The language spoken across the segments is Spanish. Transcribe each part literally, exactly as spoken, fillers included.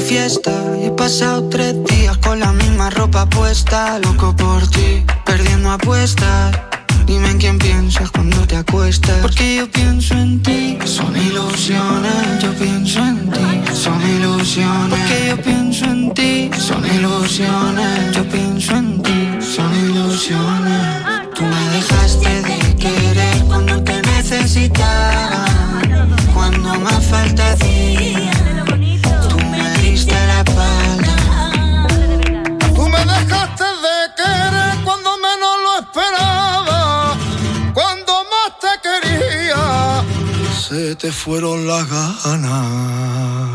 fiesta y he pasado tres días con la misma ropa puesta. Loco por ti, perdiendo apuestas. Dime en quién piensas cuando te acuestas. Porque yo pienso en ti. Son ilusiones, yo pienso en ti. Son ilusiones. Porque yo pienso en ti. Son ilusiones, yo pienso en ti. Son ilusiones. Tú me dejaste de querer cuando te necesitaba. Cuando más falta hacía, tú me diste la espalda. Tú me dejaste de querer cuando menos lo esperaba. Cuando más te quería, se te fueron las ganas.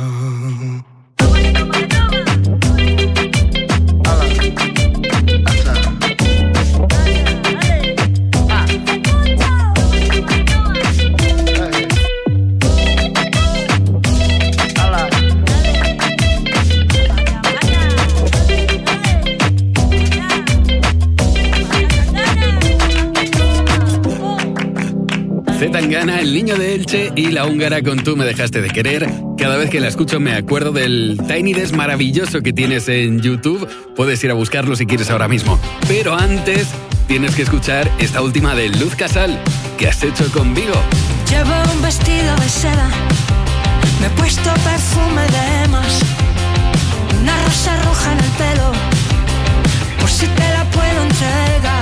Zetangana, El Niño de Elche y La Húngara con Tú me dejaste de querer. Cada vez que la escucho me acuerdo del Tiny Desk maravilloso que tienes en YouTube. Puedes ir a buscarlo si quieres ahora mismo. Pero antes tienes que escuchar esta última de Luz Casal. ¿Qué has hecho conmigo? Llevo un vestido de seda, me he puesto perfume de más, una rosa roja en el pelo, por si te la puedo entregar.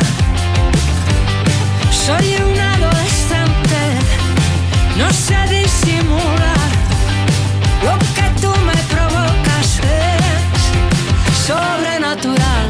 Soy un adolescente, no sé disimular, lo que tú me provocas es sobrenatural.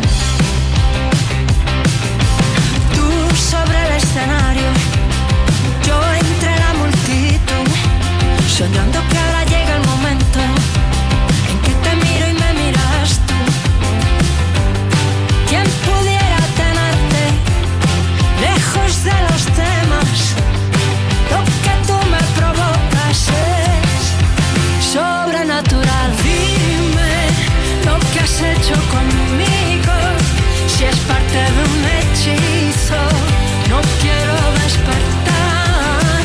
Tú sobre el escenario, yo entre la multitud, soñando que ahora llega el momento en que te miro y me miras tú. ¿Quién pudiera tenerte lejos de los temas? Lo que tú me provocas es sobrenatural. Dime lo que has hecho conmigo, si es parte de un hechizo, no quiero despertar.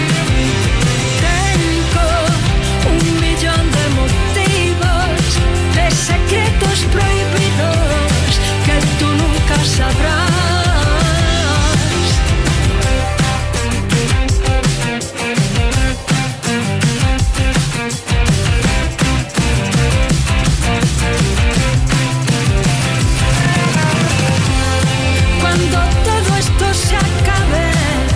Tengo un millón de motivos, de secretos prohibidos que tú nunca sabrás. Cuando todo esto se acabe,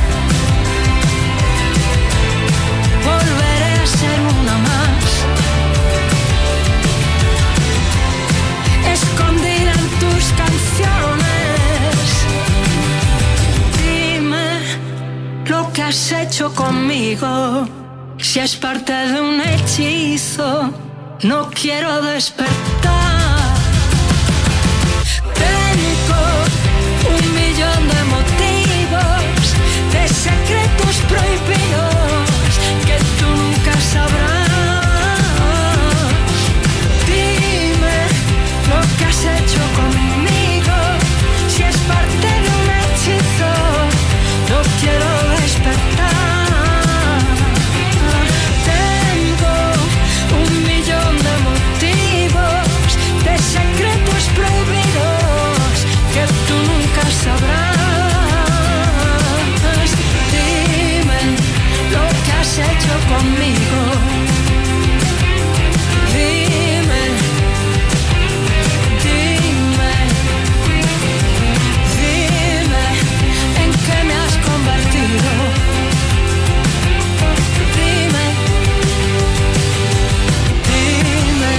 volveré a ser una más, escondida en tus canciones. Dime lo que has hecho conmigo, si es parte de un hechizo, no quiero despertar. Tengo un millón de motivos, de secretos prohibidos que tú nunca sabrás. Dime lo que has hecho conmigo, si es parte de un hechizo, no quiero despertar. Tengo un millón de motivos, de secretos prohibidos que tú nunca sabrás. Dime lo que has hecho conmigo. Dime, dime, dime en qué me has convertido. Dime, dime.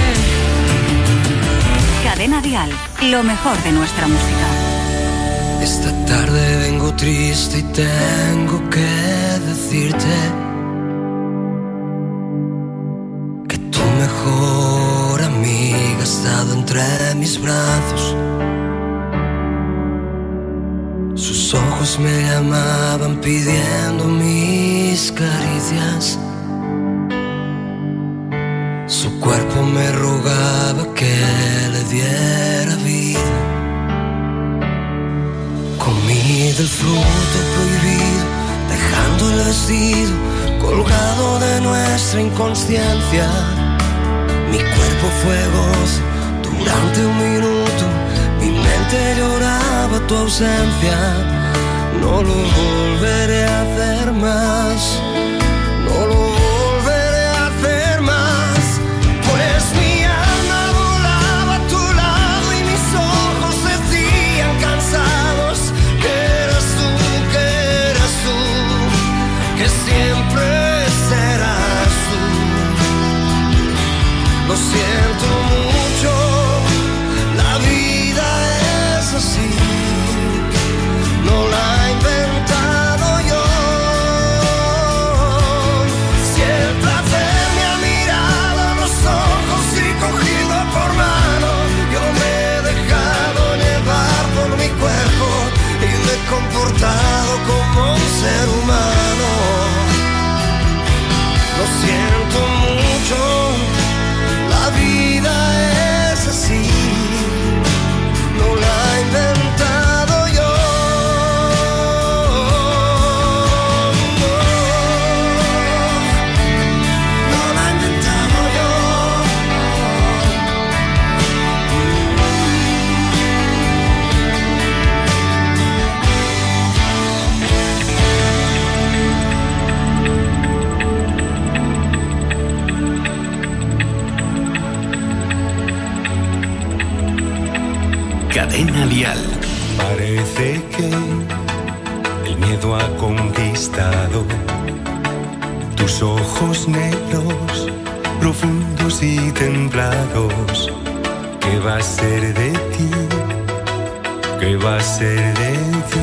Cadena Dial, lo mejor de nuestra música. Esta tarde vengo triste y tengo que decirte que tu mejor amiga ha estado entre mis brazos. Sus ojos me llamaban pidiendo mis caricias. Su cuerpo me rogaba que le diera vida. Comí del fruto prohibido, dejando el vestido colgado de nuestra inconsciencia. Mi cuerpo fue gozo durante un minuto, mi mente lloraba tu ausencia. No lo volveré a hacer más, no lo volveré a hacer más, pues mi alma volaba a tu lado y mis ojos decían cansados que eras tú, que eras tú, que siempre serás tú. Lo siento mucho, la vida es así, no la he inventado yo. Si el placer me ha mirado a los ojos y cogido por mano, yo me he dejado llevar por mi cuerpo y me he comportado como un ser humano. Lo siento mucho, la vida es así, no la he inventado yo. No la he inventado yo. Cadena Dial. Parece que el miedo ha conquistado tus ojos negros, profundos y templados. ¿Qué va a ser de ti? ¿Qué va a ser de ti?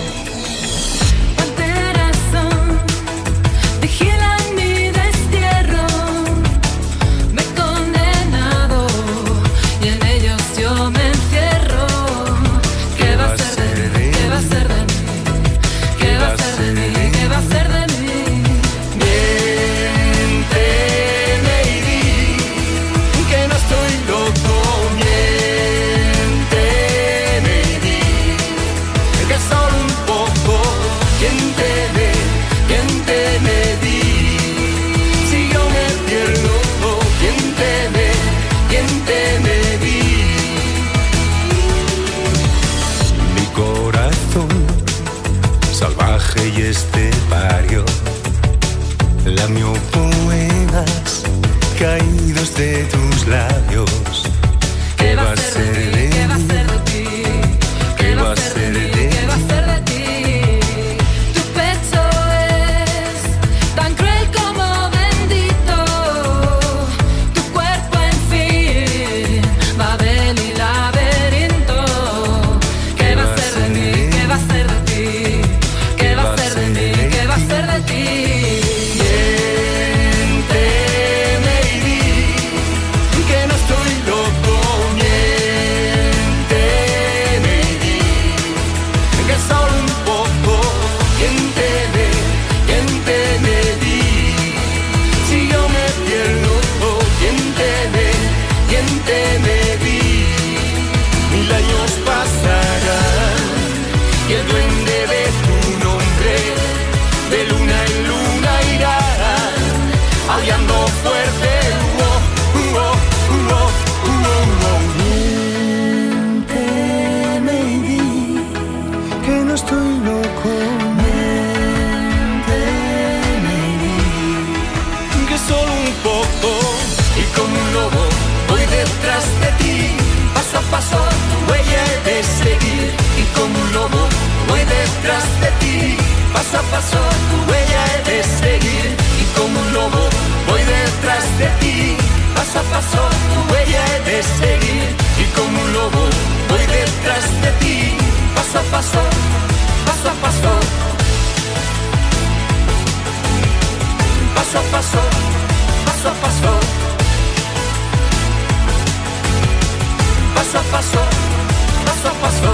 Y este barrio lamió poemas caídos de tus labios. ¿Qué va a ser de ¿Qué va a ser de ti? ¿Qué va a ser de ti? ¿Qué va a ser de ti? Tu pecho es tan cruel como bendito, tu cuerpo en fin, Babel y laberinto. ¿Qué va a ser de mí? ¿Qué va a ser de ti? ¿Qué va a ser de mí? ¿Qué va a ser de ti? Miénteme y di que no estoy loco. Miénteme y di que solo un poco. Miénteme, miénteme y di si yo me pierdo. Miénteme, miénteme y di mil años pasarán y el duende de tu nombre de luna en luna irá aullando fuerte. Uo, uo, uo, uo, uo. Miénteme y di Que no estoy loco. Miénteme y di que solo un poco y como un lobo voy detrás de ti, paso a paso tu huella he de seguir. Y como un lobo voy detrás de ti, paso a paso tu huella he de seguir. Y como un lobo voy detrás de ti, paso a paso tu huella he de seguir. Y como un lobo voy detrás de ti, paso a paso, paso a paso, paso a paso, paso a paso, paso a paso, paso a paso,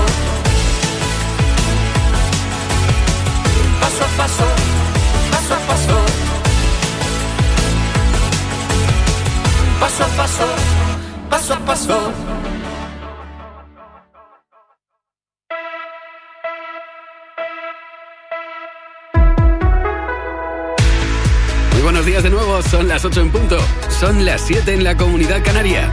paso a paso, paso a paso, paso a paso, paso a paso. días de nuevo, son las ocho en punto, son las siete en la Comunidad Canaria.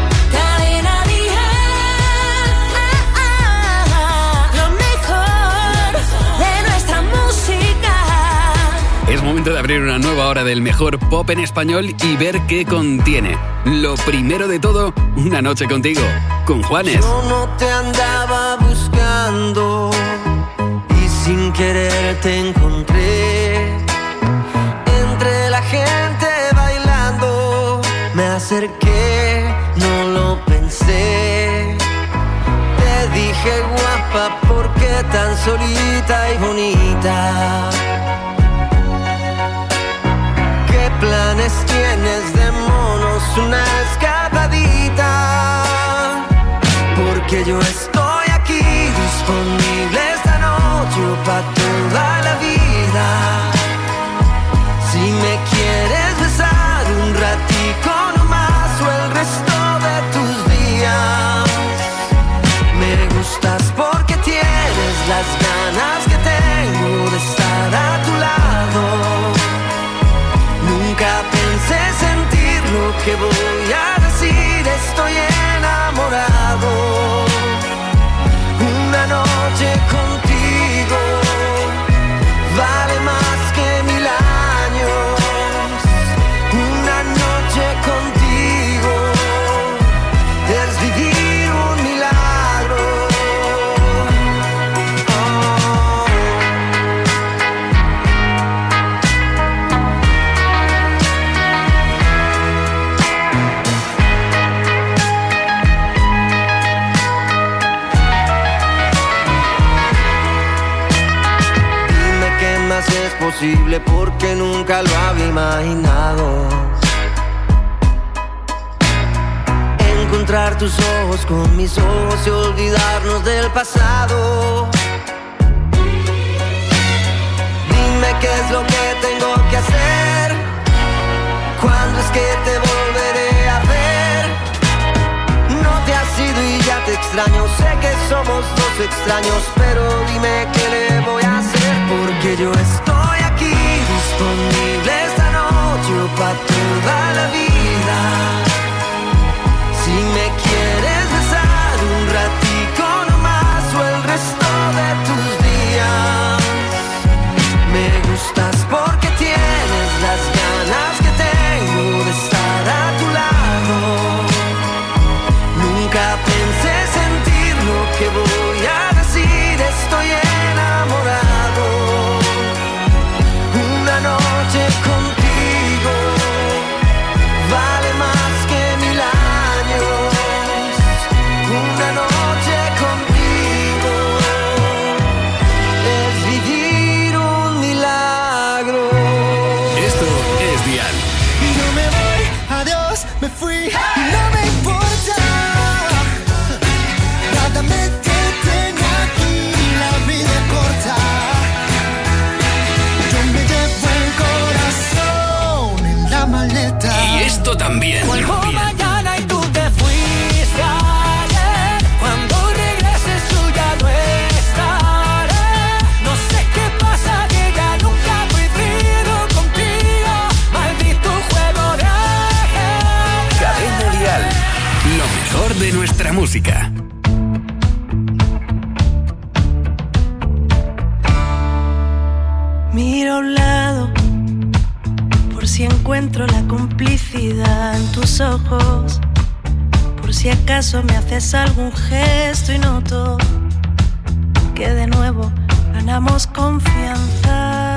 Es momento de abrir una nueva hora del mejor pop en español y ver qué contiene. Lo primero de todo, una noche contigo, con Juanes. Yo no te andaba buscando y sin querer te encontré. Entre la gente bailando me acerqué, no lo pensé. Te dije guapa, ¿por qué tan solita y bonita? ¿Qué planes tienes? Démonos una escapadita, porque yo estoy aquí disponible esta noche para toda la vida. Si me quieres besar un ratico nomás o el resto de tus días, me gustas porque tienes las ganas que tengo de estar a tu lado. Nunca pensé sentir lo que voy a decir, estoy enamorado. Una noche contigo vale más que mil años. Una noche contigo es vivir un milagro. Oh. Es posible porque nunca lo había imaginado. Encontrar tus ojos con mis ojos y olvidarnos del pasado. Dime qué es lo que tengo que hacer, cuándo es que te volveré a ver. No te has ido y ya te extraño, sé que somos dos extraños, pero dime qué le voy a hacer. Porque yo estoy aquí disponible esta noche para toda la vida. Si me quieres besar un ratico nomás o el resto de tus días, me gustas porque tienes las ganas que tengo de estar a tu lado. Nunca pensé sentir lo que voy a decir, estoy enamorado. Una noche contigo vale más que mil años. Una noche contigo es vivir un milagro. Esto es Dial. Y yo me voy, adiós, me fui, y no me importa. Nada me detiene aquí, la vida es corta. Y esto también. Vuelvo mañana y tú te fuiste ayer. Cuando regreses yo ya no estaré. No sé qué pasa, que ya nunca coincido contigo. Maldito juego de ayer. Cadena Dial, lo mejor de nuestra música. Miro a un lado por si encuentro la complicidad en tus ojos, por si acaso me haces algún gesto y noto que de nuevo ganamos confianza.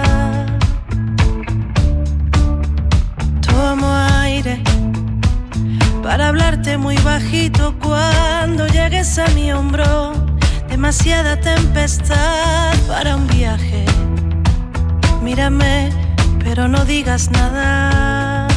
Tomo aire para hablarte muy bajito cuando llegues a mi hombro. Demasiada tempestad para un viaje. Mírame, pero no digas nada.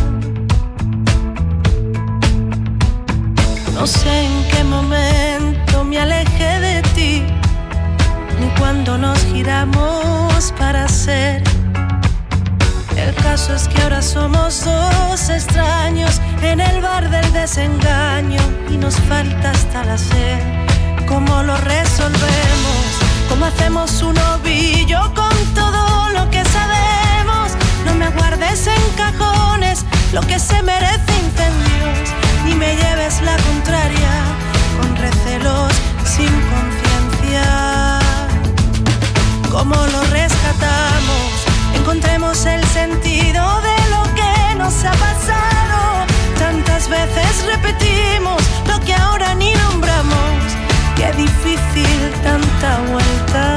No sé en qué momento me alejé de ti, ni cuando nos giramos para ser. El caso es que ahora somos dos extraños en el bar del desengaño y nos falta hasta la sed. ¿Cómo lo resolvemos? ¿Cómo hacemos un ovillo con todo lo que sabemos? no me guardes en cajones lo que se merece incendios, ni me lleves la contraria con recelos sin conciencia. ¿Cómo lo rescatamos? Encontremos el sentido de lo que nos ha pasado. Tantas veces repetimos lo que ahora ni nombramos. Qué difícil tanta vuelta.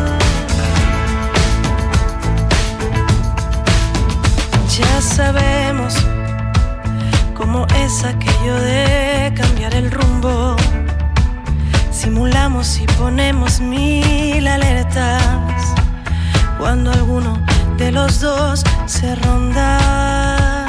Ya sabemos cómo es aquello de cambiar el rumbo. Simulamos y ponemos mil alertas cuando alguno de los dos se ronda.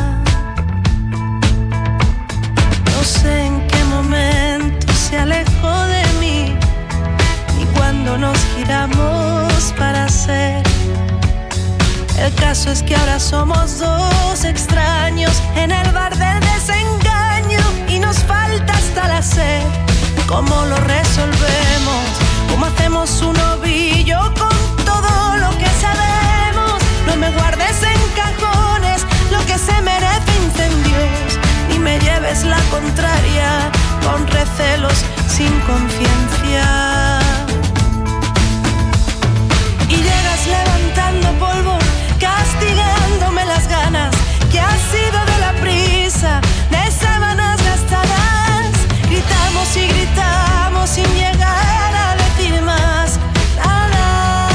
No sé en qué momento se alejó de mí, ni cuando nos giramos para ser. El caso es que ahora somos dos extraños en el bar del desengaño y nos falta hasta la sed. ¿Cómo lo resolvemos? ¿Cómo hacemos un ovillo con todo lo que sabemos? No me guardes en cajones lo que se merece incendios, ni me lleves la contraria con recelos sin conciencia. Y llegas levantando polvo, castigándome las ganas que ha sido de la prisa, de sábanas gastadas. Gritamos y gritamos sin llegar a decir más nada.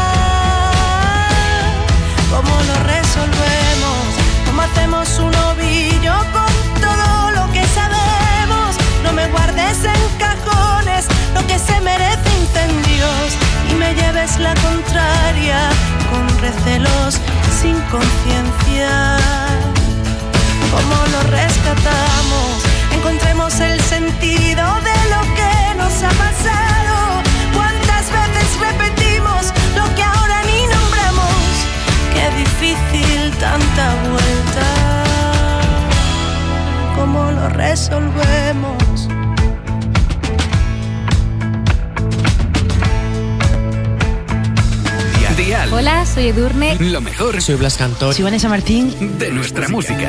¿Cómo lo resolvemos? ¿Cómo hacemos un ovillo con todo lo que sabemos? No me guardes en cajones lo que se merece incendios, y me lleves la contraria con recelos sin conciencia. ¿Cómo lo rescatamos? Encontremos el sentido de lo que nos ha pasado. ¿Cuántas veces repetimos lo que ahora ni nombramos? Qué difícil tanta vuelta. ¿Cómo lo resolvemos? Dial. Hola, soy Edurne. Lo mejor. Soy Blas Cantor. Soy Vanessa Martín. De nuestra música.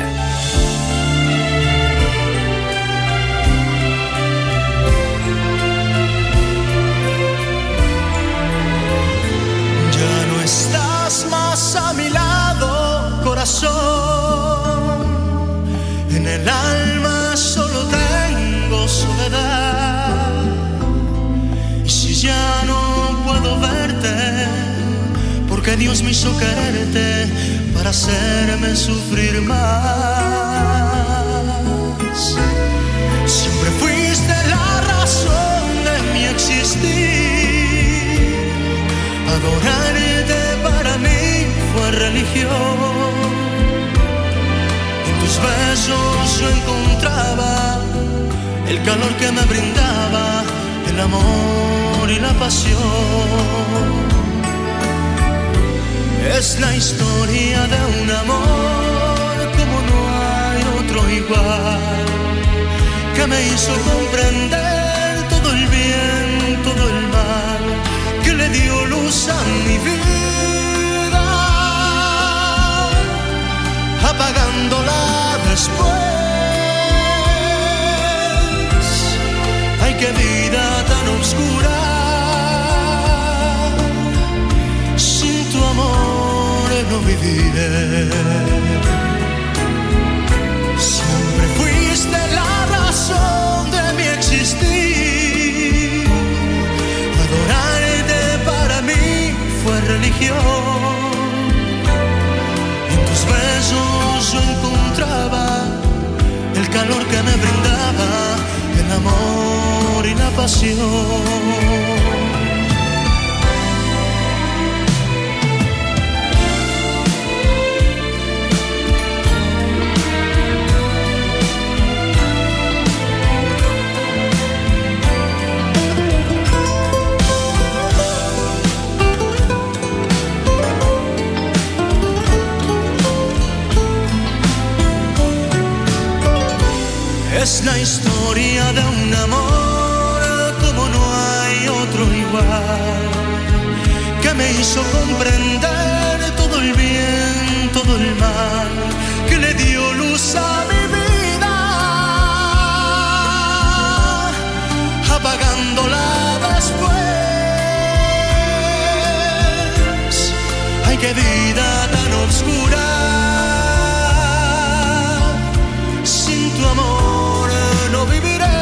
Ya no estás más a mi lado, corazón. En el alma solo tengo soledad. Y si ya no puedo verte, porque Dios me hizo quererte para hacerme sufrir más. Siempre fuiste la razón de mi existir. Adorarte para mí fue religión. En tus besos yo encontraba el calor que me brindaba el amor y la pasión. Es la historia de un amor como no hay otro igual, que me hizo comprender todo el bien, todo el mal, que le dio luz a mi vida, apagándola después. Ay, qué vida tan oscura, sin tu amor no viviré. Siempre fuiste la razón de mi existir. Adorarte para mí fue religión. En tus besos yo encontraba el calor que me brindaba el amor y la pasión. Es la historia de un amor como no hay otro igual, que me hizo comprender todo el bien, todo todo el mal que le dio luz a mi vida, apagándola después. Ay, qué vida tan oscura, sin tu amor no viviré.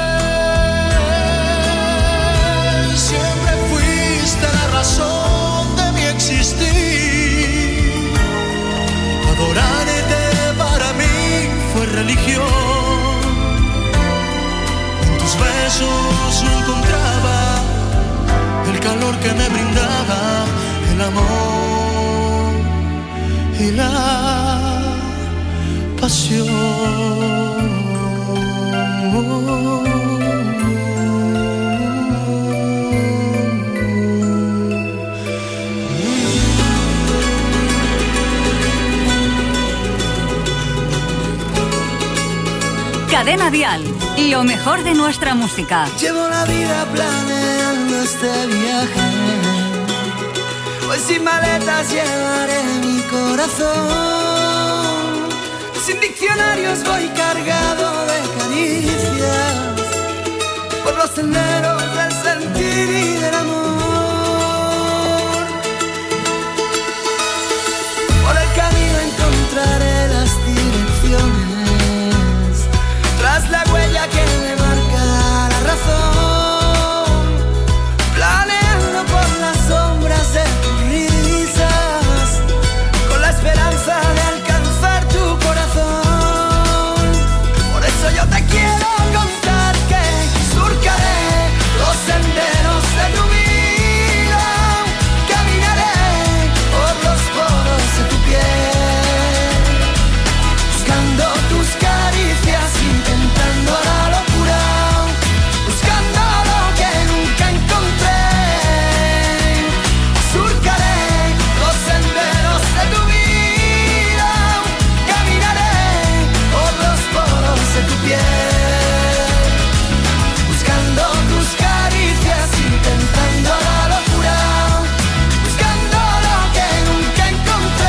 Siempre fuiste la razón de mi existir. Adorarte para mí fue religión. En tus besos no encontraba el calor que me brindaba el amor y la pasión. Cadena Dial, lo mejor de nuestra música. Llevo la vida planeando este viaje. Hoy sin maletas llevaré mi corazón. Sin diccionarios voy cargado de caricias. Por los senderos del sentir y del amor. Por el camino encontraré las direcciones. Tras la huella que me marca la razón. Planeando por las sombras de tus risas. Con la esperanza de alcanzar tu corazón. Por eso yo te quiero contar que surcaré los senderos de tu vida. Caminaré por los poros de tu piel. Buscando tus caricias, intentando la locura, buscando lo que nunca encontré. Surcaré los senderos de tu vida, caminaré por los poros de tu piel, buscando tus caricias, intentando la locura, buscando lo que nunca encontré.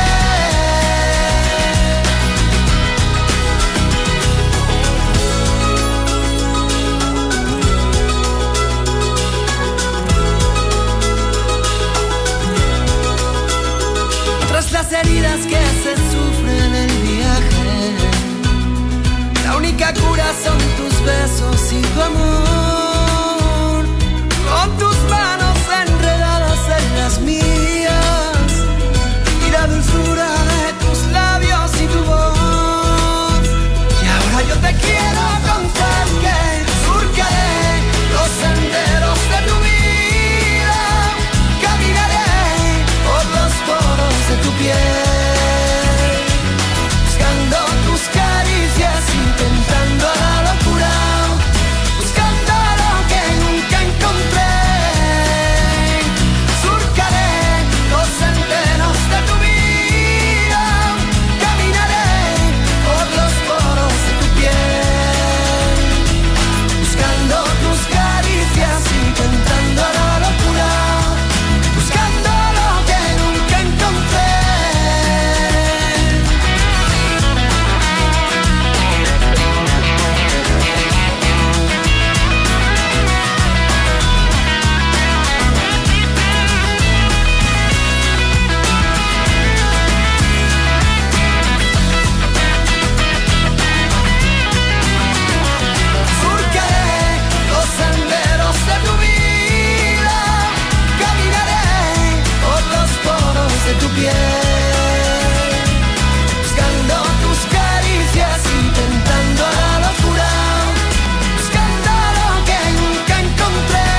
Tras las heridas que se sufren en el viaje, la única cura son tus besos y tu amor. Con tus manos enredadas en las mías y la dulzura de tus labios y tu voz. Y ahora yo te quiero contar que surcaré los senderos de tu vida. Caminaré por los poros de tu piel, buscando tus caricias, intentando la locura, buscando lo que nunca encontré. Surcaré los senderos de tu vida, caminaré por los poros de tu piel, buscando tus caricias, intentando la locura, buscando lo que nunca encontré. Surcaré los senderos de tu vida, caminaré por los poros de tu piel, buscando tus caricias, intentando la locura, buscando lo que nunca encontré.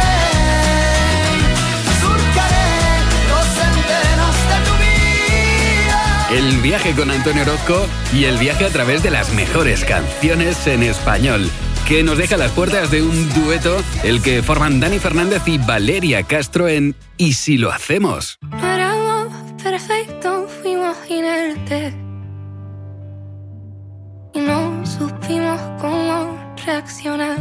Surcaré los senderos de tu vida. El viaje con Antonio Orozco y el viaje a través de las mejores canciones en español, que nos deja las puertas de un dueto, el que forman Dani Fernández y Valeria Castro en ¿Y si lo hacemos? No éramos perfectos, fuimos inertes y no supimos cómo reaccionar.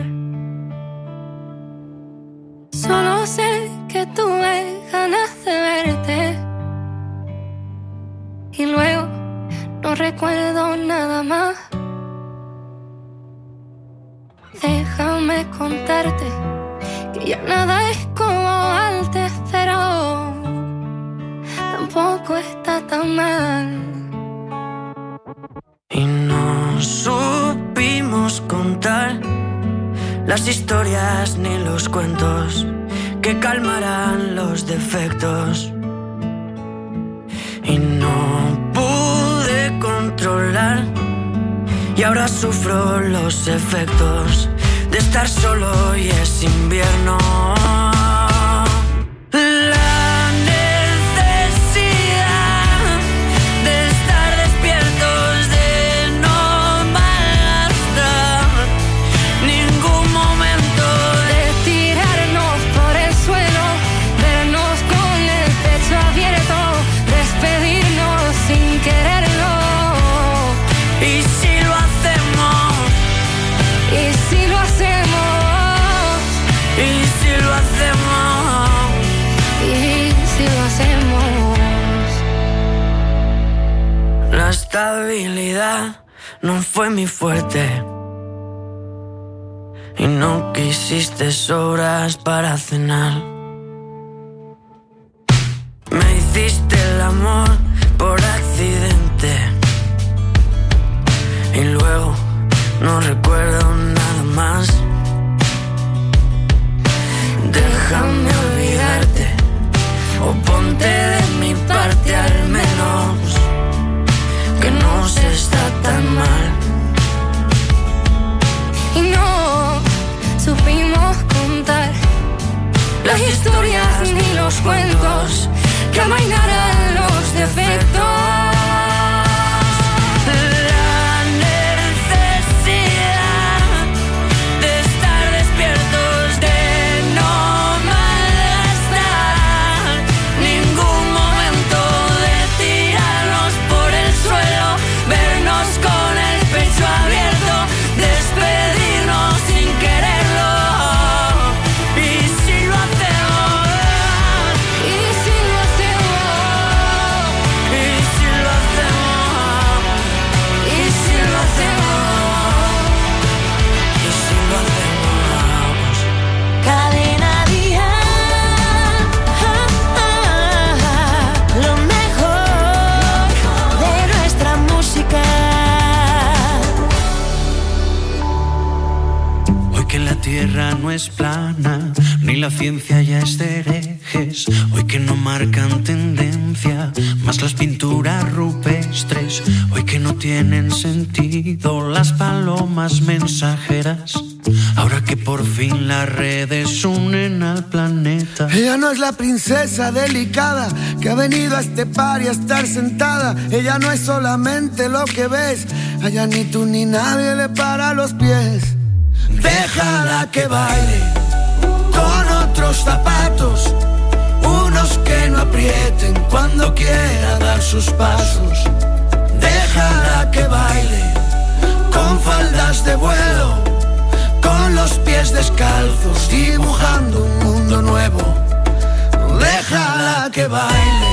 Solo sé que tuve ganas de verte y luego déjame contarte que ya nada es como antes, pero tampoco está tan mal. Y no supimos contar las historias ni los cuentos que calmarán los defectos. Y no pude controlar y ahora sufro los efectos de estar solo y es invierno. La necesidad de estar despiertos, de no malgastar ningún momento, de tirarnos por el suelo, vernos con el pecho abierto, despedirnos sin quererlo. Y si lo hacemos, y si lo hacemos, y si lo hacemos, y si lo hacemos. la estabilidad no fue mi fuerte y no quisiste sobras para cenar. Me hiciste el amor por accidente y luego no recuerdo nada más. Déjame olvidarte o ponte de mi parte al menos, que no se está tan mal. Y no supimos contar las historias ni los cuentos que amainaran los defectos. La tierra no es plana, ni la ciencia ya es de herejes. Hoy que no marcan tendencia, más las pinturas rupestres. Hoy que no tienen sentido las palomas mensajeras. Ahora que por fin las redes unen al planeta. Ella no es la princesa delicada que ha venido a este par y a estar sentada. Ella no es solamente lo que ves, allá ni tú ni nadie le para los pies. Déjala que baile con otros zapatos, unos que no aprieten cuando quiera dar sus pasos. Déjala que baile con faldas de vuelo, con los pies descalzos, dibujando un mundo nuevo. Déjala que baile.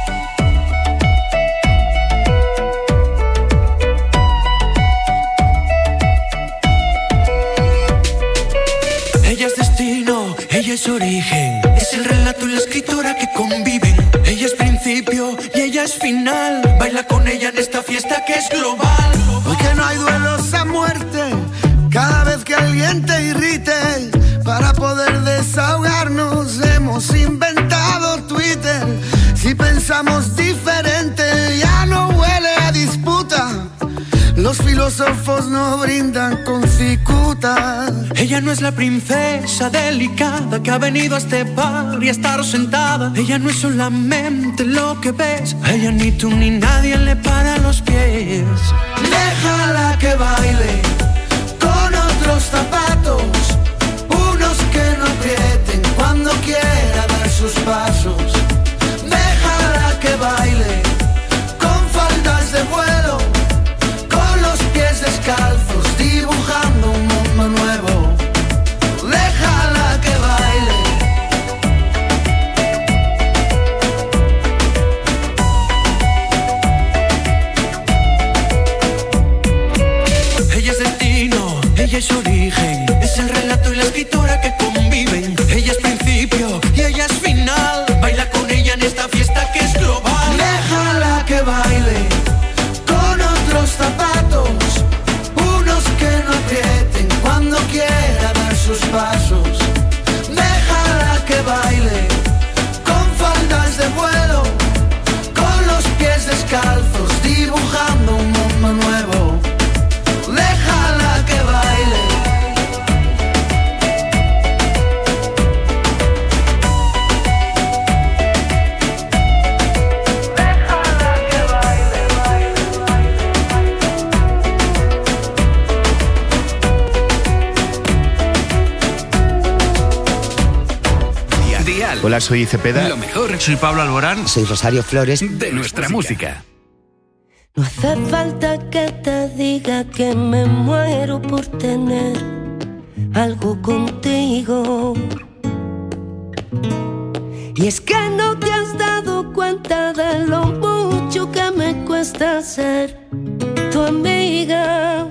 Ella es origen, es el relato y la escritora que conviven. Ella es principio y ella es final. Baila con ella en esta fiesta que es global. Hoy que no hay duelos a muerte, cada vez que alguien te irrite, para poder desahogarnos hemos inventado Twitter. Si pensamos diferente ya no huele a disputa. Los filósofos no brindan con cicuta. Ella no es la princesa delicada que ha venido a este par y a estar sentada. Ella no es solamente lo que ves, a ella ni tú ni nadie le para los pies. Déjala que baile con otros zapatos, unos que no aprieten cuando quiera dar sus pasos. Déjala que baile con faldas de vuelo, descalzos, dibujando un mundo nuevo. Déjala que baile. Ella es destino, ella es origen, Hola, soy Cepeda. Lo mejor. Soy Pablo Alborán. Soy Rosario Flores. De nuestra música. No hace falta que te diga que me muero por tener algo contigo. Y es que no te has dado cuenta de lo mucho que me cuesta ser tu amiga.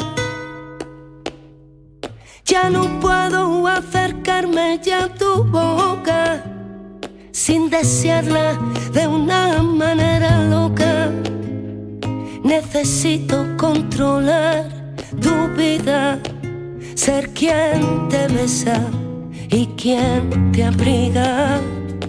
Ya no puedo acercarme ya a tu boca sin desearla de una manera loca. Necesito controlar tu vida, ser quien te besa y quien te abriga.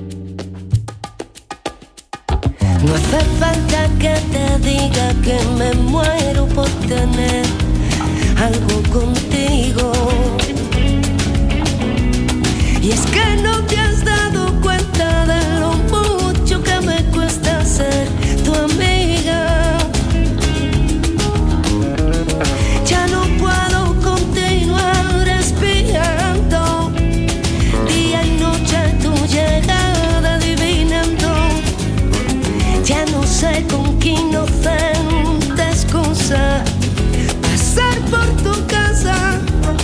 No hace falta que te diga que me muero por tener algo contigo. Y es que no te has dado cuenta de lo mucho que me cuesta ser tu amiga. Ya no puedo continuar espiando día y noche tu llegada adivinando. Ya no sé con qué inocente excusa pasar por tu casa.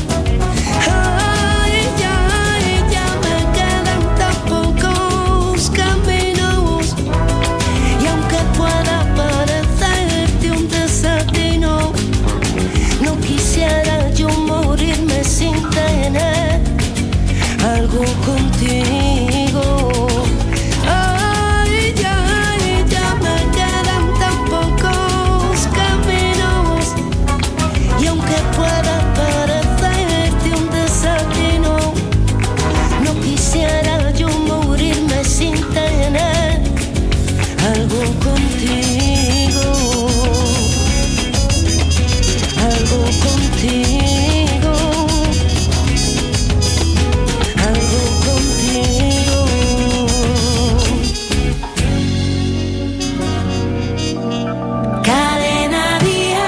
Ay, ya, ay, ya me quedan tan pocos caminos. Y aunque pueda parecerte un desatino, no quisiera yo morirme sin tener algo contigo. Ay, ya, ay, ya me quedan tan pocos caminos. Y aunque pueda parecerte un desatino, no quisiera yo morirme sin tener algo contigo. Algo contigo, algo contigo. Cadena Dial,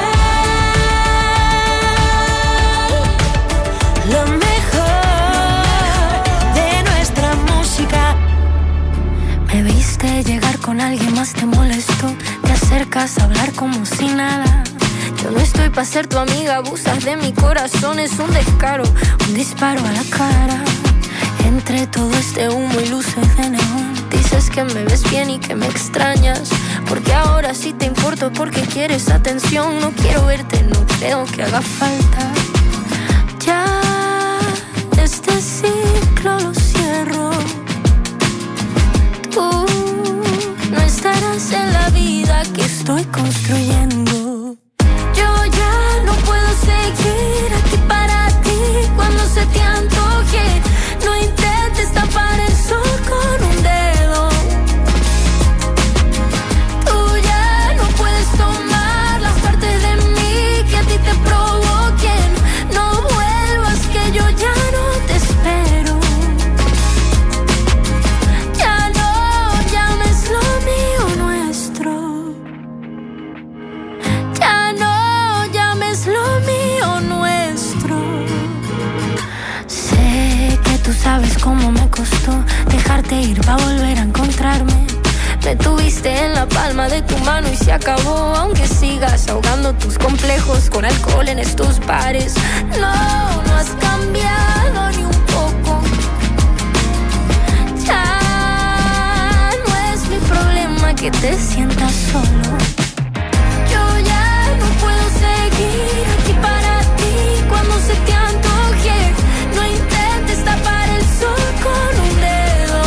lo mejor de nuestra música. Me viste llegar con alguien más, te molestó, te acercas a hablar como si nada. Yo no estoy pa' ser tu amiga, abusas de mi corazón, es un descaro, un disparo a la cara. Entre todo este humo y luces de neón, dices que me ves bien y que me extrañas, porque ahora sí te importo, porque quieres atención. No quiero verte, no creo que haga falta. Ya este ciclo lo cierro. Tú no estarás en la vida que estoy construyendo. Yo ya no puedo seguir aquí para ti cuando se te antoje. No intentes tapar el sol con un dedo. Tú ya no puedes tomar las partes de mí que a ti te provoquen. No vuelvas que yo ya no te espero. Ya no llames lo mío nuestro. Ya no llames lo mío nuestro. Sé que tú sabes cómo me costó dejarte ir pa' volver a encontrarme. Me tuviste en la palma de tu mano y se acabó, aunque sigas ahogando tus complejos con alcohol en estos bares. No, no has cambiado ni un poco. Ya no es mi problema que te sientas solo. Yo ya no puedo seguir aquí para ti cuando se te antoje. No intentes tapar el sol con un dedo.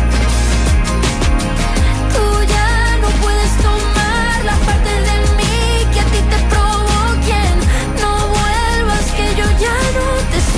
Tú ya no puedes tomar las partes de mí que a ti te provoquen. No vuelvas que yo ya no te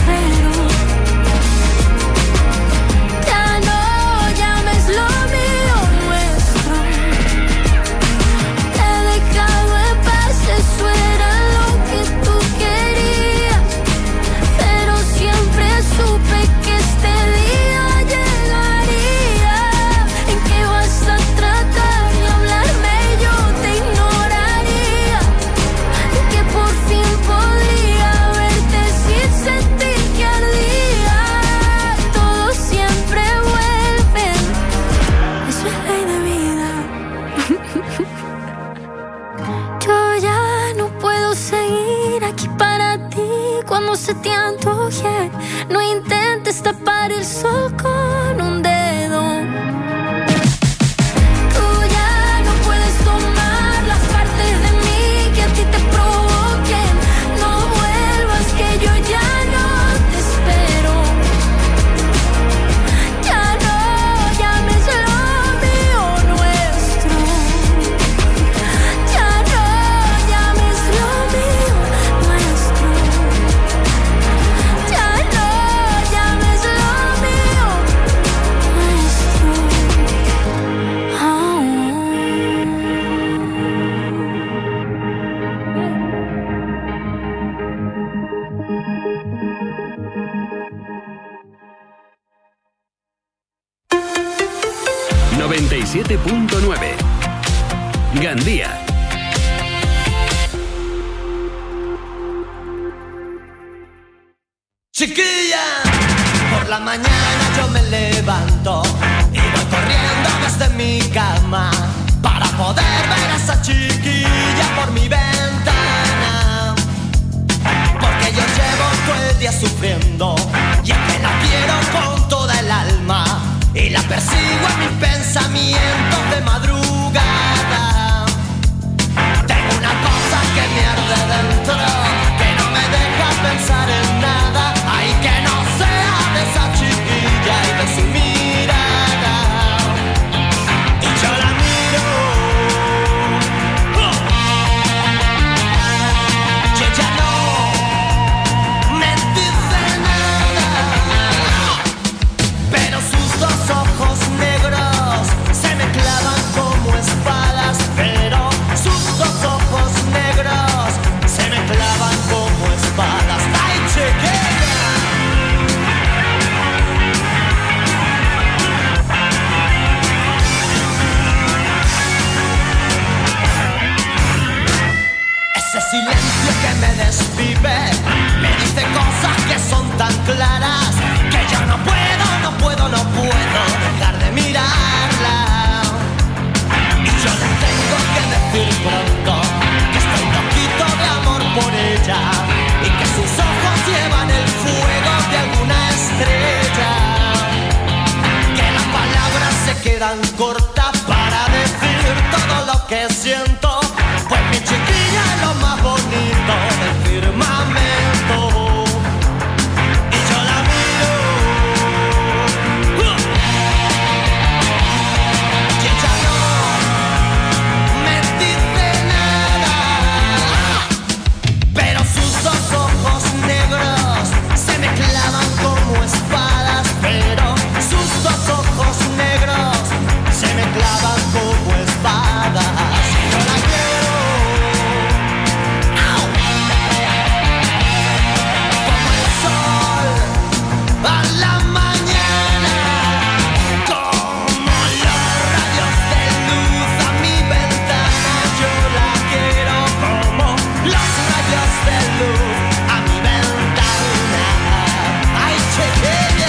se te antoje. No intentes tapar el sol con un dedo. Tú ya no puedes tomar las partes de mí que a ti te provoquen. No vuelvas, que yo ya no te espero. Ya no llames lo mío nuestro. Ya no llames lo mío nuestro. Ya no llames lo mío nuestro. Oh. noventa y siete punto nueve Gandía. Chiquilla, por la mañana yo me levanto y voy corriendo desde mi cama para poder ver a esa chiquilla por mi ventana. Porque yo llevo todo el día sufriendo y es que la quiero con toda el alma y la persigo en mis pensamientos de madrugada. Tengo una cosa que me arde dentro, que no me deja pensar en nada. Ay, que no sea de esa chiquilla y de su mirada. Y yo la miro, ¡oh! Y ella no me dice nada, pero sus dos ojos negros se me clavan como espadas. Pero sus dos ojos negros se me clavan como espadas. ¡Ay, chiquilla! Ese silencio que me desvive me dice cosas que son tan claras que yo no puedo, no puedo, no puedo dejar de mirarla. Y yo le tengo que decir pronto que estoy loquito de amor por ella y que sus ojos llevan el fuego de alguna estrella. Que las palabras se quedan cortas para decir todo lo que siento. Pues mi chiquilla es lo más bonito del firmamento. Y yo la miro, ¡uh! Y ella no me dice nada, pero sus dos ojos negros se me clavan como espadas. Pero sus dos ojos negros se me clavan como espadas. Y yo la quiero, ¡au! Como el sol a la mañana, como los rayos de luz a mi ventana. Yo la quiero como los rayos de luz a mi ventana. ¡Ay, chiquilla!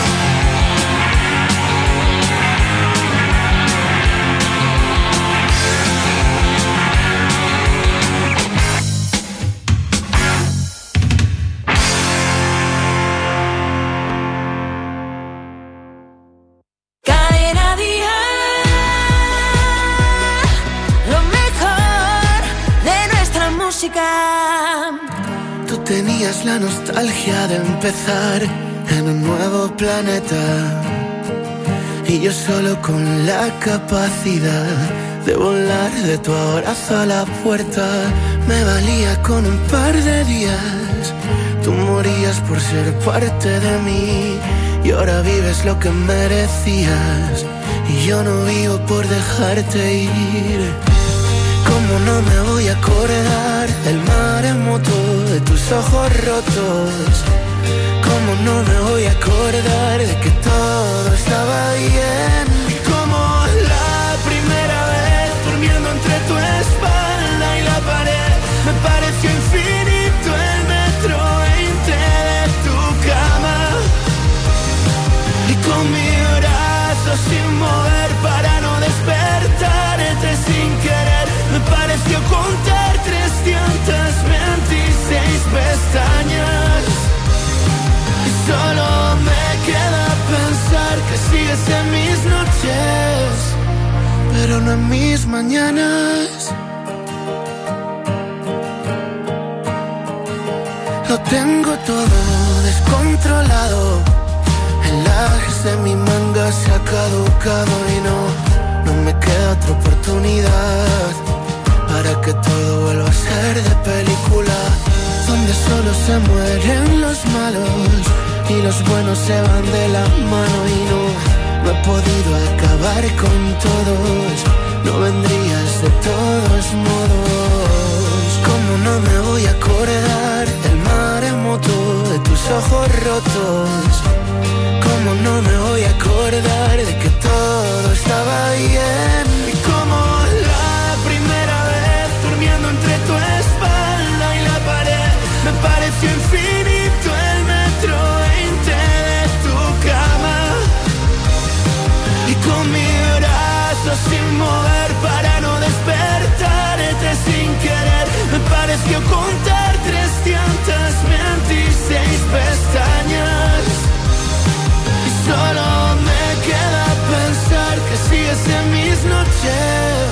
Cadena Dial, lo mejor de nuestra música. Tú tenías la nostalgia de empezar en un nuevo planeta y yo solo con la capacidad de volar de tu abrazo a la puerta. Me valía con un par de días, tú morías por ser parte de mí y ahora vives lo que merecías y yo no vivo por dejarte ir. ¿Cómo no me voy a acordar del maremoto de tus ojos rotos? ¿Cómo no me voy a acordar de que todo estaba bien? Como la primera vez durmiendo entre tu espalda y la pared, me pareció infinito el metro veinte de tu cama. Y con mi brazo sin mover para no despertarte sin querer, me pareció contar trescientas veintiséis pestañas. pero no en mis mañanas. Lo tengo todo descontrolado. El as de mi manga se ha caducado y no, no me queda otra oportunidad para que todo vuelva a ser de película, donde solo se mueren los malos y los buenos se van de la mano. Y no, no he podido acabar con todos, no vendrías de todos modos. ¿Cómo no me voy a acordar del maremoto de tus ojos rotos? ¿Cómo no me voy a acordar de que todo estaba bien? Y como la primera vez durmiendo entre tu espalda y la pared, me pareció infinito el metro veinte de tu cama. Y con mi brazo sin mover para no despertarte sin querer, me pareció contar trescientas veintiséis pestañas. Y solo me queda pensar que sigues en mis noches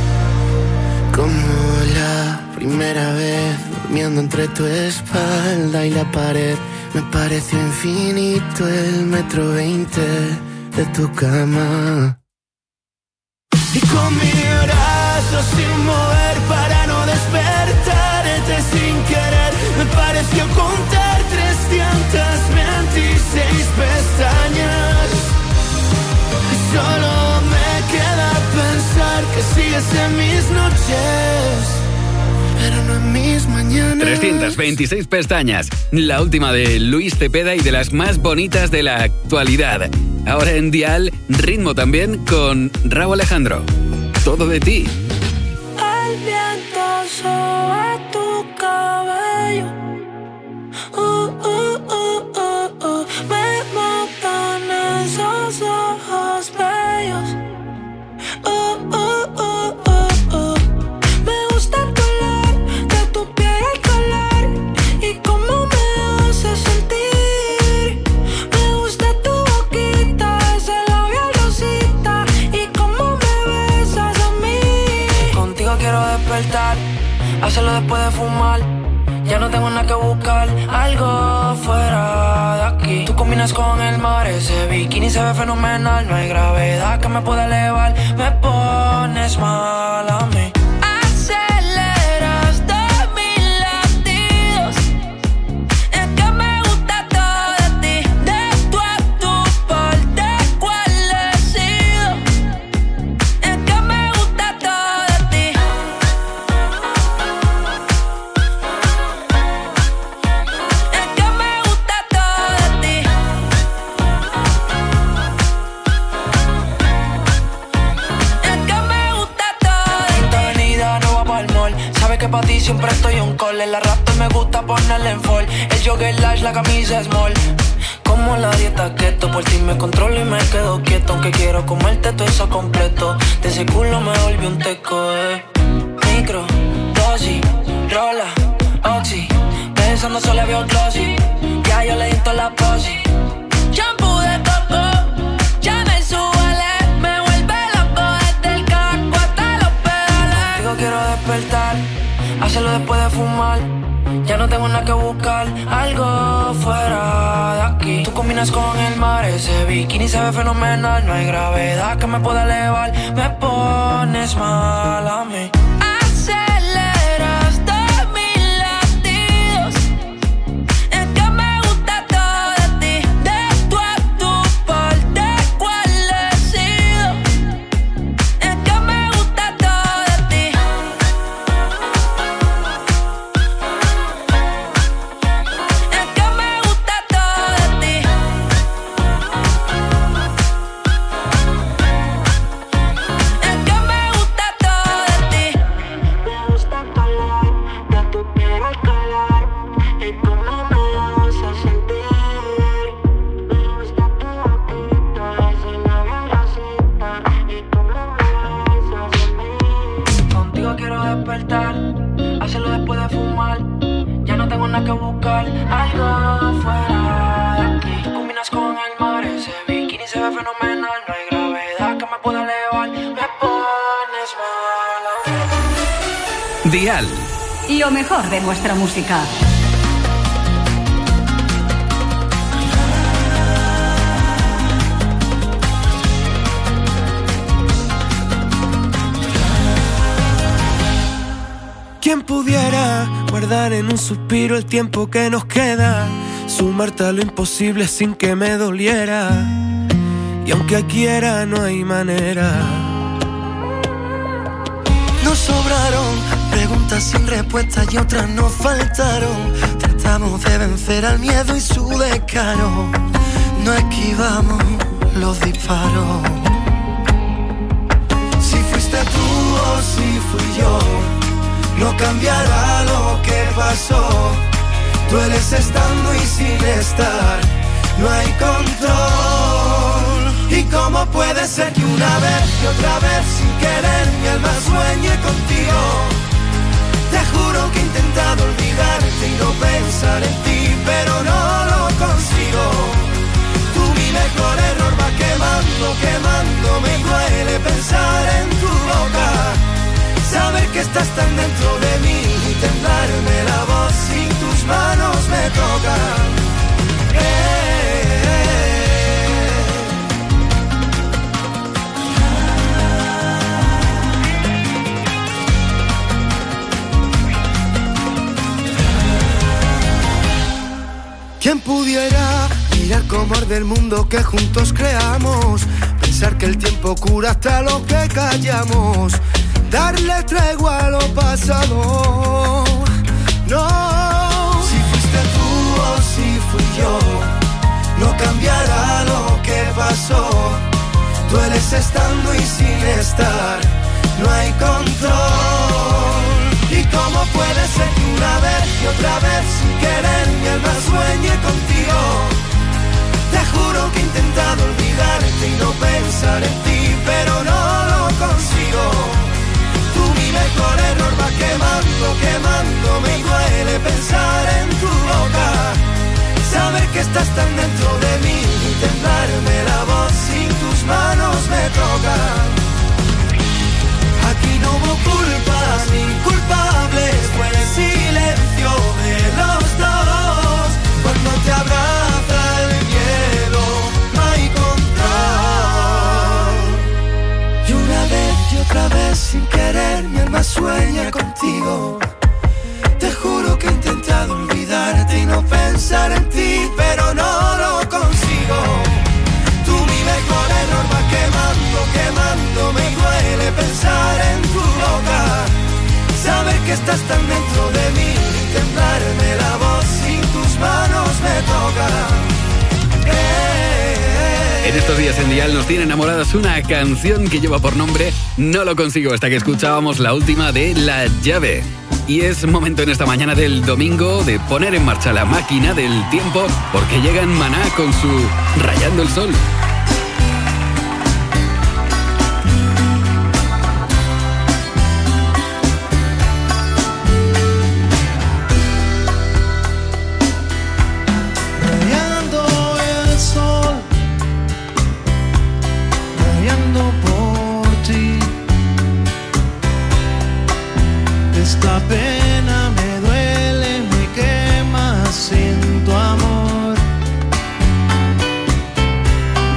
como la primera vez durmiendo entre tu espalda y la pared. Me pareció infinito el metro veinte de tu cama. Y con mi brazo sin mover para no despertarte sin querer, me pareció contar trescientas veintiséis pestañas. Y solo me queda pensar que sigues en mis noches, pero no en mis mañanas. trescientas veintiséis pestañas, la última de Luis Cepeda y de las más bonitas de la actualidad. Ahora en Dial, ritmo también con Rauw Alejandro. Todo de ti. El viento sobre tu cabello, uh, uh, uh, uh, uh. Me matan esos ojos bellos, uh, uh, uh, uh, uh. Me gusta el color de tu piel, el color y cómo me hace sentir. Me gusta tu boquita, ese labial rosita y cómo me besas a mí. Contigo quiero despertar, hacerlo después de fumar. Ya no tengo nada que buscar, algo fuera de aquí. Tú combinas con el mar, ese bikini se ve fenomenal. No hay gravedad que me pueda elevar, me pones mal a mí. Aceleras de mis latidos, es que me gusta todo de ti. De tu a tu parte, ¿cuál he sido? Es que me gusta todo de ti. Es que me gusta todo de ti. Es que me gusta todo de ti. Quinta Avenida, no va pa'l mall. Sabe que pa' ti siempre estoy on call. El arrastre me gusta ponerle en fall. El jogger large, la camisa small. Como la dieta keto, por ti me controlo y me quedo quieto. Aunque quiero comerte todo eso completo. De ese culo me volví un teco, eh. Micro, dosis, rola, oxi. Pensando solo había un glossy. Ya yo le di toda la posi. Shampoo de coco, ya me subale, me vuelve loco desde el casco hasta los pedales. Contigo quiero despertar, hacerlo después de fumar. Ya no tengo nada que buscar, algo fuera de aquí. Tú combinas con el mar, ese bikini se ve fenomenal. No hay gravedad que me pueda elevar, me pones mal a mí. Aceleras de mis latidos, es que me gusta todo de ti. De tu a tu parte, ¿cuál he sido? Es que me gusta todo de ti. Es que me gusta todo de ti. Es que me gusta todo de ti. Dial. Lo mejor de nuestra música. ¿Quién pudiera guardar en un suspiro el tiempo que nos queda? Sumarte a lo imposible sin que me doliera. Y aunque quiera no hay manera. Nos sobraron preguntas sin respuestas y otras nos faltaron. Tratamos de vencer al miedo y su descaro. No esquivamos los disparos. Si fuiste tú o si fui yo, no cambiará lo que pasó. Dueles estando y sin estar, no hay control. ¿Y cómo puede ser que una vez y otra vez sin querer mi alma sueñe contigo? Te juro que he intentado olvidarte y no pensar en ti, pero no lo consigo. Tú mi mejor error va quemando, quemando, me duele pensar en tu boca. Saber que estás tan dentro de mí y temblarme la voz sin tus manos me toca. Eh, eh. ¿Quién pudiera mirar cómo arde el mundo que juntos creamos? Pensar que el tiempo cura hasta lo que callamos. Darle tregua a lo pasado. No. Si fuiste tú o si fui yo, no cambiará lo que pasó. Dueles estando y sin estar, no hay control. ¿Y cómo puede ser que una vez y otra vez sin querer mi alma sueñe contigo? Te juro que he intentado olvidarte y no pensar en ti, pero no lo consigo. Tú mi mejor error va quemando, quemando, me duele pensar en tu boca. Saber que estás tan dentro de mí y temblarme la voz sin tus manos me toca. Aquí no hubo culpas ni culpables, fue el silencio de los dos. Cuando te abraza el miedo, no hay control. Y una vez y otra vez sin querer mi alma sueña contigo. Te juro que he intentado olvidarte y no pensar en ti, pero no lo consigo. Tú mi mejor error va quemando, quemando, me duele pensar en tu boca. Saber que estás tan dentro de mí y temblarme la voz sin tus manos me toca. En estos días en Dial nos tiene enamoradas una canción que lleva por nombre No lo consigo, hasta que escuchábamos la última de La Llave. Y es momento en esta mañana del domingo de poner en marcha la máquina del tiempo, porque llegan Maná con su Rayando el Sol. Esta pena me duele, me quema sin tu amor.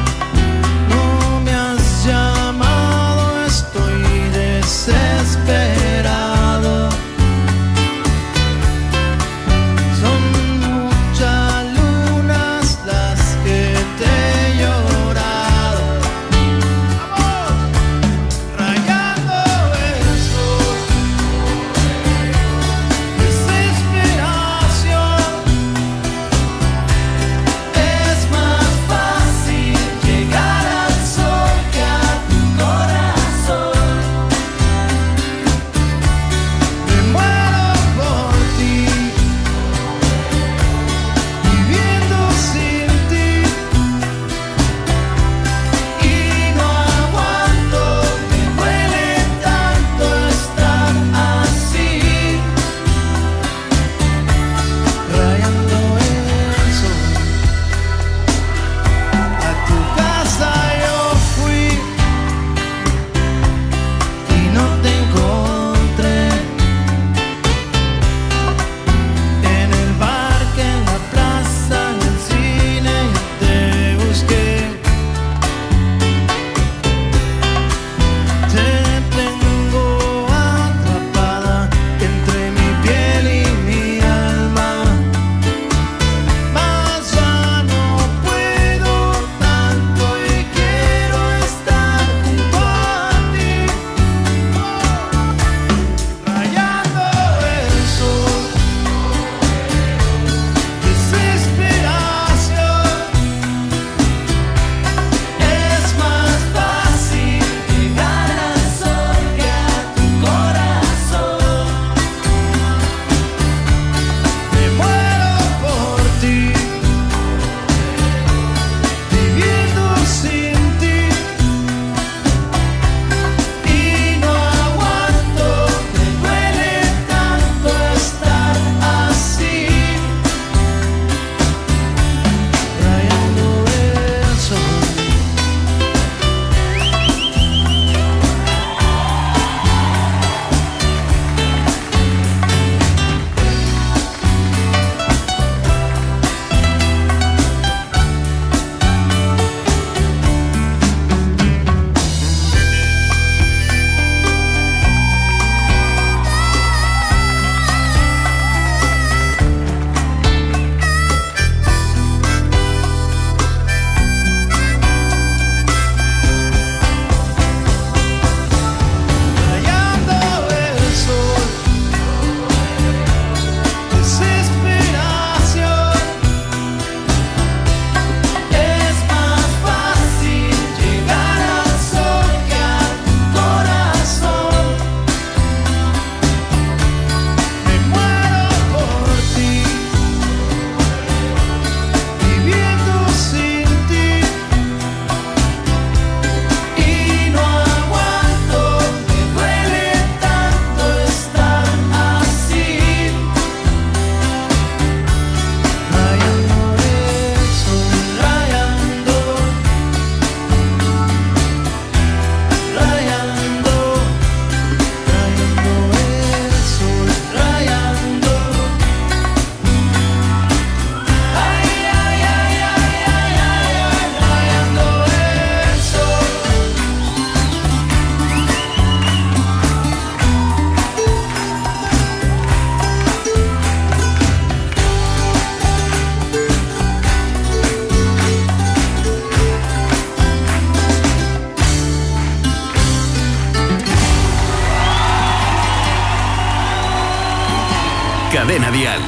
Cadena Dial.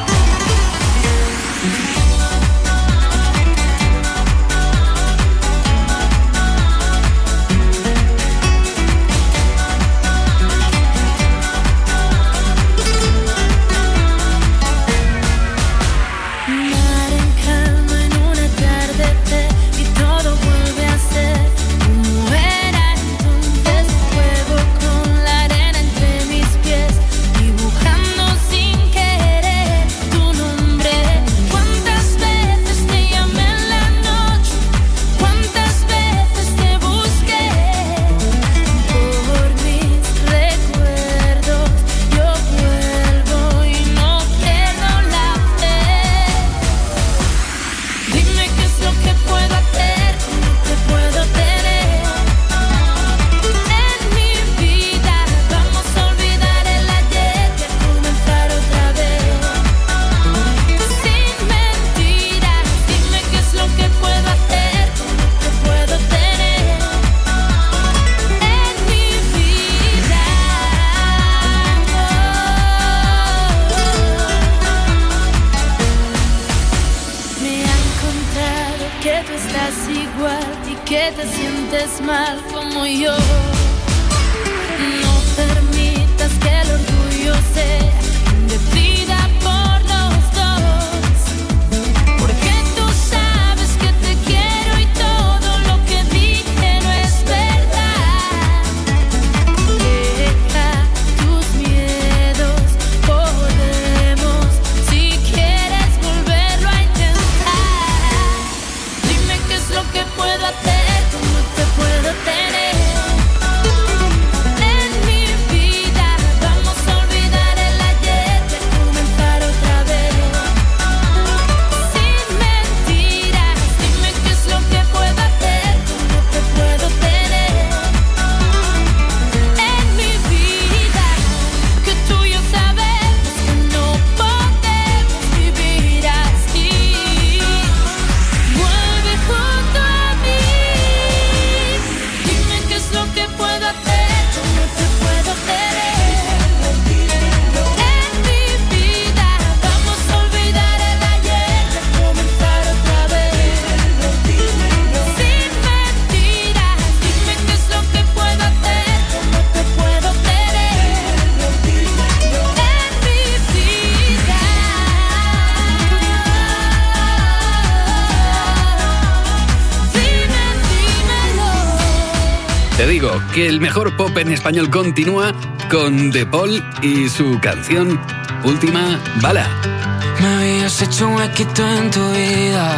Te digo que el mejor pop en español continúa con De Paul y su canción Última Bala. Me habías hecho un huequito en tu vida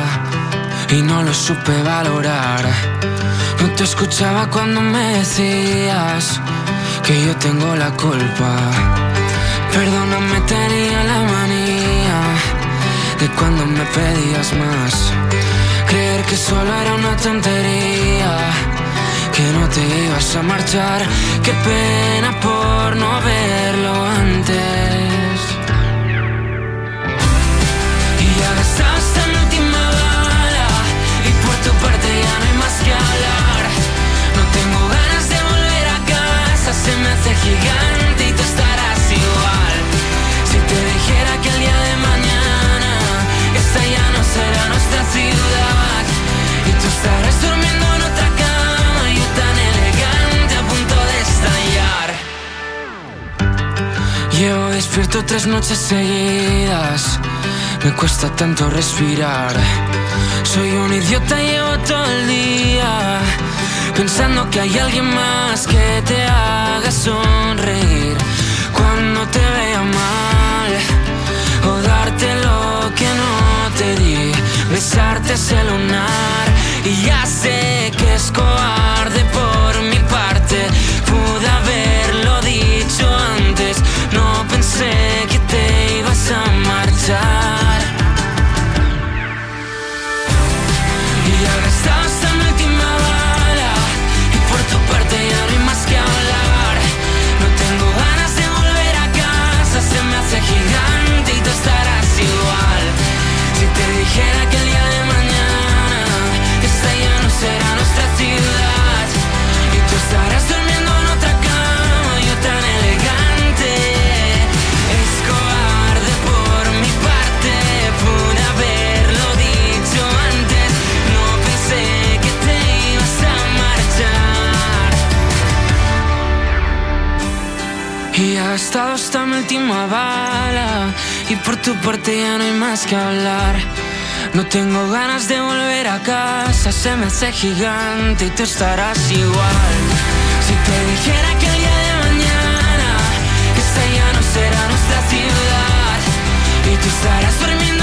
y no lo supe valorar. No te escuchaba cuando me decías que yo tengo la culpa. Perdóname, tenía la manía de cuando me pedías más. Creer que solo era una tontería, que no te ibas a marchar. Qué pena por no verlo antes. Y ya gastaste la última bala y por tu parte ya no hay más que hablar. No tengo ganas de volver a casa, se me hace gigante y tú estarás igual. Si te dijera que el día de mañana esta ya no será nuestra ciudad y tú estarás durmiendo en otra cama, yo tan elegante a punto de estallar. Llevo despierto tres noches seguidas, me cuesta tanto respirar. Soy un idiota, llevo todo el día pensando que hay alguien más que te haga sonreír cuando te vea mal, o darte lo que no te di, besarte ese lunar. Y ya sé que es cobarde por mi parte, pude haberlo dicho antes, no pensé que te ibas a marchar. Y ya gastaste mi última bala y por tu parte ya no hay más que hablar. No tengo ganas de volver a casa, se me hace gigante y tú estarás igual. Si te dijera que el día de mañana esta ya no será y por tu parte ya no hay más que hablar. No tengo ganas de volver a casa, se me hace gigante y tú estarás igual. Si te dijera que el día de mañana esta ya no será nuestra ciudad y tú estarás durmiendo